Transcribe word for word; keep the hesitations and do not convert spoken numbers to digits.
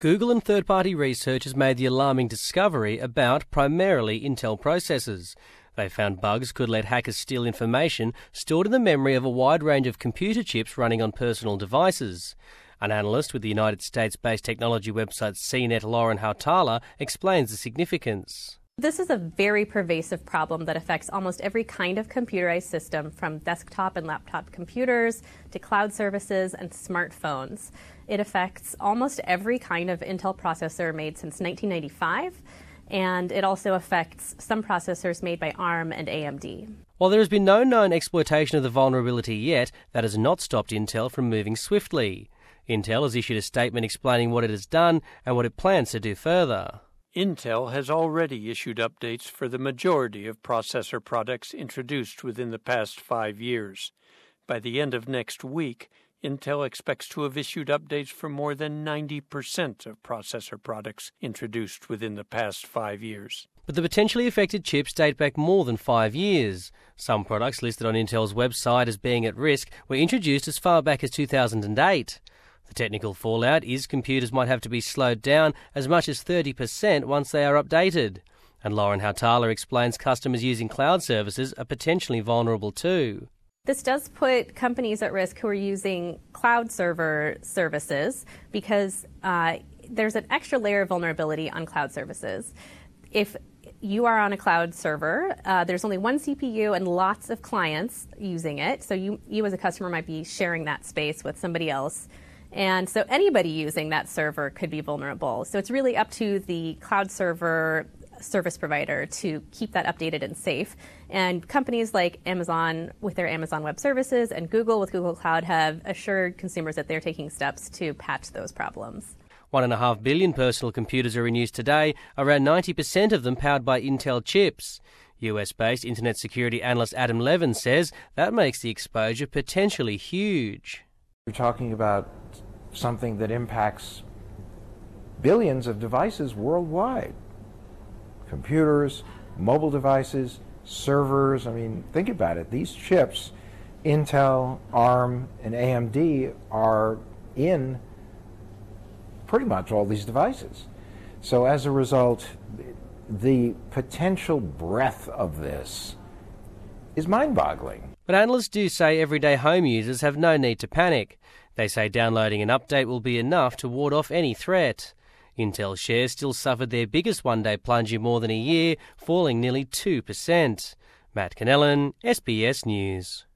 Google and third-party researchers made the alarming discovery about primarily Intel processors. They found bugs could let hackers steal information stored in the memory of a wide range of computer chips running on personal devices. An analyst with the United States-based technology website C net, Lauren Hautala, explains the significance. This is a very pervasive problem that affects almost every kind of computerized system, from desktop and laptop computers to cloud services and smartphones. It affects almost every kind of Intel processor made since nineteen ninety-five, and it also affects some processors made by ARM and A M D. While there has been no known exploitation of the vulnerability yet, that has not stopped Intel from moving swiftly. Intel has issued a statement explaining what it has done and what it plans to do further. Intel has already issued updates for the majority of processor products introduced within the past five years. By the end of next week, Intel expects to have issued updates for more than ninety percent of processor products introduced within the past five years. But the potentially affected chips date back more than five years. Some products listed on Intel's website as being at risk were introduced as far back as two thousand eight. The technical fallout is computers might have to be slowed down as much as thirty percent once they are updated. And Lauren Hautala explains customers using cloud services are potentially vulnerable too. This does put companies at risk who are using cloud server services because uh, there's an extra layer of vulnerability on cloud services. If you are on a cloud server, uh, there's only one C P U and lots of clients using it, so you, you as a customer might be sharing that space with somebody else. And so anybody using that server could be vulnerable. So it's really up to the cloud server service provider to keep that updated and safe. And companies like Amazon with their Amazon Web Services and Google with Google Cloud have assured consumers that they're taking steps to patch those problems. One and a half billion personal computers are in use today, around ninety percent of them powered by Intel chips. U S-based internet security analyst Adam Levin says that makes the exposure potentially huge. You're talking about something that impacts billions of devices worldwide. Computers, mobile devices, servers. I mean, think about it. These chips, Intel, ARM, and A M D, are in pretty much all these devices. So as a result, the potential breadth of this is mind-boggling. But analysts do say everyday home users have no need to panic. They say downloading an update will be enough to ward off any threat. Intel shares still suffered their biggest one-day plunge in more than a year, falling nearly two percent. Matt Cannellan, S B S News.